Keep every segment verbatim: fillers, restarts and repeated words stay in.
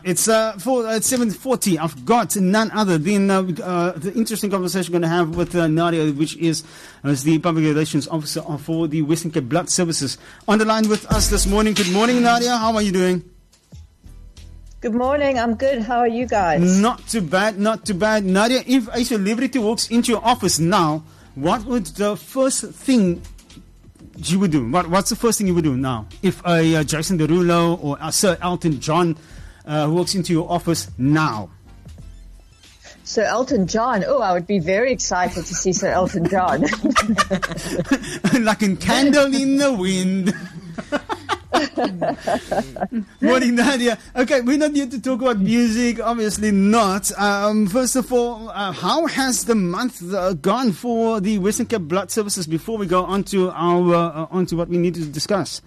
It's uh, for, uh, seven forty. I've got none other than uh, uh, the interesting conversation we're going to have with uh, Nadia, which is, uh, is the Public Relations Officer for the Western Cape Blood Services. On the line with us this morning. Good morning, Nadia. How are you doing? Good morning. I'm good. How are you guys? Not too bad. Not too bad. Nadia, if a celebrity walks into your office now, what would the first thing you would do? What, what's the first thing you would do now? If a uh, Jason Derulo or uh, Sir Elton John Uh, who walks into your office now? Sir Elton John. Oh, I would be very excited to see Sir Elton John. Like a candle in the wind. Morning, Nadia. Okay, we're not here to talk about music, obviously not. Um, first of all, uh, how has the month uh, gone for the Western Cape Blood Services before we go on to, our, uh, on to what we need to discuss?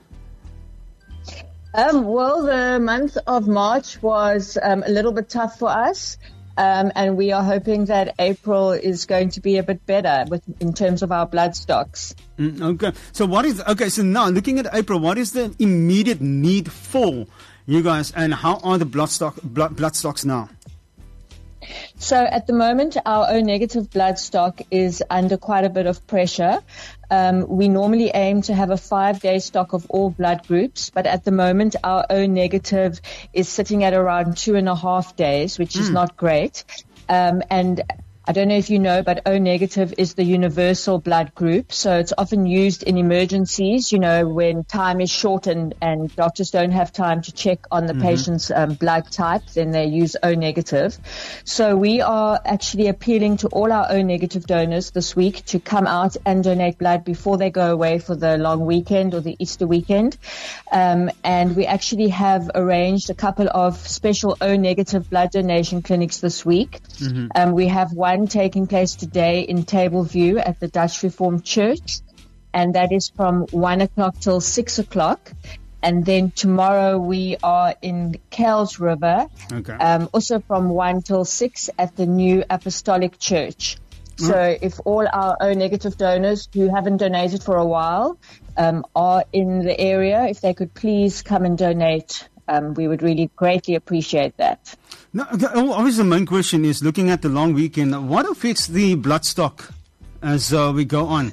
Um, well, the month of March was um, a little bit tough for us, um, and we are hoping that April is going to be a bit better with, in terms of our blood stocks. Mm, okay, so what is okay? So now, looking at April, what is the immediate need for you guys, and how are the blood stock blood, blood stocks now? So at the moment, our O negative blood stock is under quite a bit of pressure. Um, we normally aim to have a five-day stock of all blood groups, but at the moment, our O negative is sitting at around two and a half days, which is mm. not great. Um, and I don't know if you know, but O negative is the universal blood group. So it's often used in emergencies, you know, when time is short and, and doctors don't have time to check on the mm-hmm. patient's um, blood type, then they use O negative. So we are actually appealing to all our O negative donors this week to come out and donate blood before they go away for the long weekend or the Easter weekend. Um, and we actually have arranged a couple of special O negative blood donation clinics this week. Mm-hmm. Um, we have one taking place today in Tableview at the Dutch Reformed Church, and that is from one o'clock till six o'clock. And then tomorrow we are in Kells River, okay. um, also from one till six at the New Apostolic Church. Mm. So if all our O negative donors who haven't donated for a while um, are in the area, if they could please come and donate, um, we would really greatly appreciate that. Now, obviously, the main question is looking at the long weekend. What affects the blood stock as uh, we go on?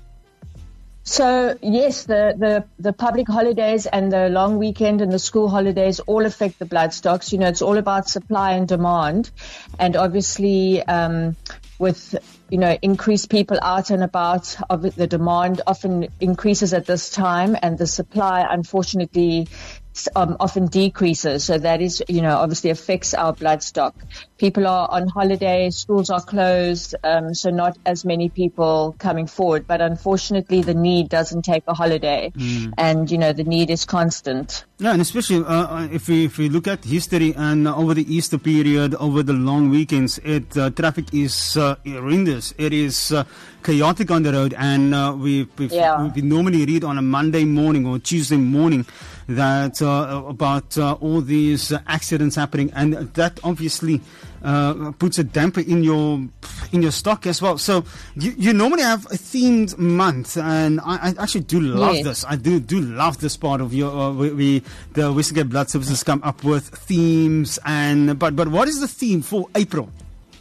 So, yes, the, the, the public holidays and the long weekend and the school holidays all affect the blood stocks. You know, it's all about supply and demand. And obviously, um, with, you know, increased people out and about, of the demand often increases at this time, and the supply, unfortunately, Um, often decreases. So that is, you know, obviously affects our blood stock. People are on holiday, schools are closed, um, so not as many people coming forward. But unfortunately, the need doesn't take a holiday, mm. and, you know, the need is constant. Yeah, and especially uh, if we if we look at history and uh, over the Easter period, over the long weekends, it uh, traffic is uh, horrendous. It is uh, chaotic on the road, and uh, we yeah. we normally read on a Monday morning or Tuesday morning that uh, about uh, all these uh, accidents happening, and that obviously uh, puts a damper in your in your stock as well. So you, you normally have a themed month, and I, I actually do love yes. this. I do do love this part of your uh, we, we the Western Cape Blood Services come up with themes, and but but what is the theme for April?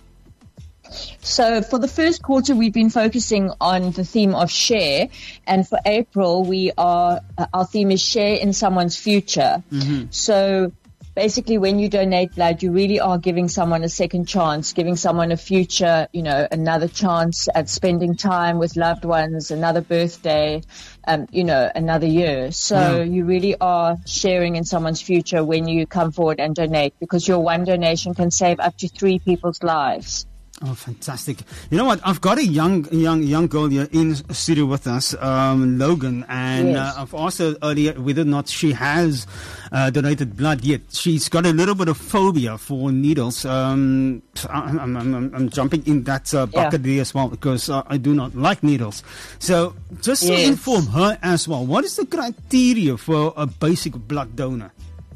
So for the first quarter, we've been focusing on the theme of share. And for April, we are, uh, our theme is share in someone's future. Mm-hmm. So basically, when you donate blood, you really are giving someone a second chance, giving someone a future, you know, another chance at spending time with loved ones, another birthday, um, you know, another year. So yeah. you really are sharing in someone's future when you come forward and donate, because your one donation can save up to three people's lives. Oh, fantastic. You know what? I've got a young young, young girl here in studio with us, um, Logan, and yes. uh, I've asked her earlier whether or not she has uh, donated blood yet. She's got a little bit of phobia for needles. Um, I'm, I'm, I'm, I'm jumping in that uh, bucket yeah. there as well, because uh, I do not like needles. So just yes. to inform her as well, what is the criteria for a basic blood donor?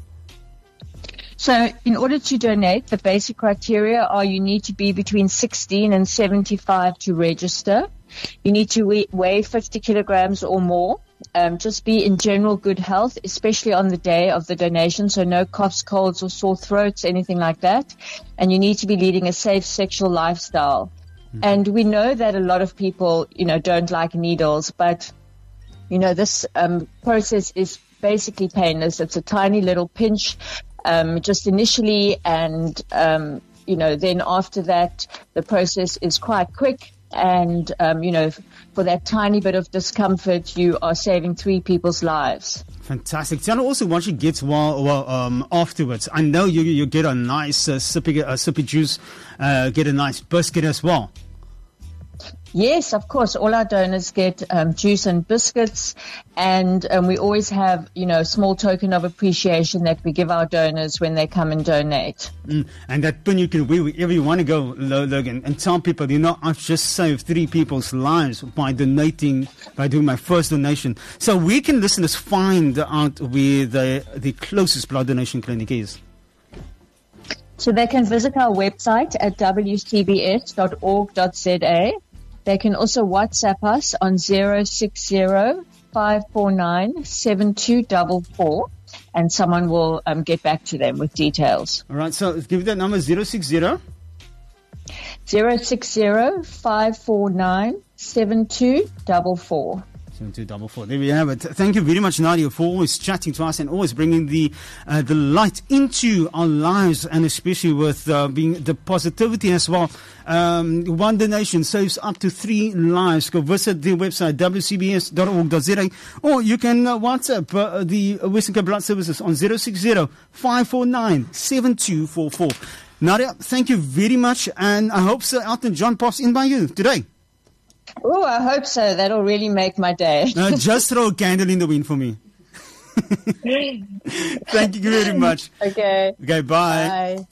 So in order to donate, the basic criteria are you need to be between sixteen and seventy-five to register. You need to weigh fifty kilograms or more. um, just be in general good health, especially on the day of the donation. So no coughs, colds, or sore throats, anything like that. And you need to be leading a safe sexual lifestyle. Mm-hmm. And we know that a lot of people, you know, don't like needles, but, you know, this um, process is basically painless. It's a tiny little pinch, um, just initially, and, um, you know, then after that, the process is quite quick. And, um, you know, for that tiny bit of discomfort, you are saving three people's lives. Fantastic. Tell us also what you get while, while um, afterwards. I know you you get a nice uh, sippy, uh, sippy juice, uh, get a nice biscuit as well. Yes, of course. All our donors get um, juice and biscuits, and um, we always have, you know, a small token of appreciation that we give our donors when they come and donate. Mm, and that pin you can wear wherever you want to go, Logan, and tell people, you know, I've just saved three people's lives by donating, by doing my first donation. So where can listeners find out where the, the closest blood donation clinic is? So they can visit our website at w c b s dot org dot z a. They can also WhatsApp us on zero six zero, five four nine, seven two four four, and someone will um, get back to them with details. All right, so give that number, zero six zero. zero six zero, five four nine, seven two four four. seven two four four. There we have it. Thank you very much, Nadia, for always chatting to us and always bringing the uh, the light into our lives, and especially with uh, being the positivity as well. Um, one donation saves up to three lives. Go visit the website w c b s dot org dot z a, or you can uh, WhatsApp uh, the Western Cape Blood Services on zero six zero, five four nine, seven two four four. Nadia, thank you very much, and I hope Sir Elton John pops in by you today. Oh, I hope so. That'll really make my day. uh, just throw a candle in the wind for me. Thank you very much. Okay. Okay, bye. Bye.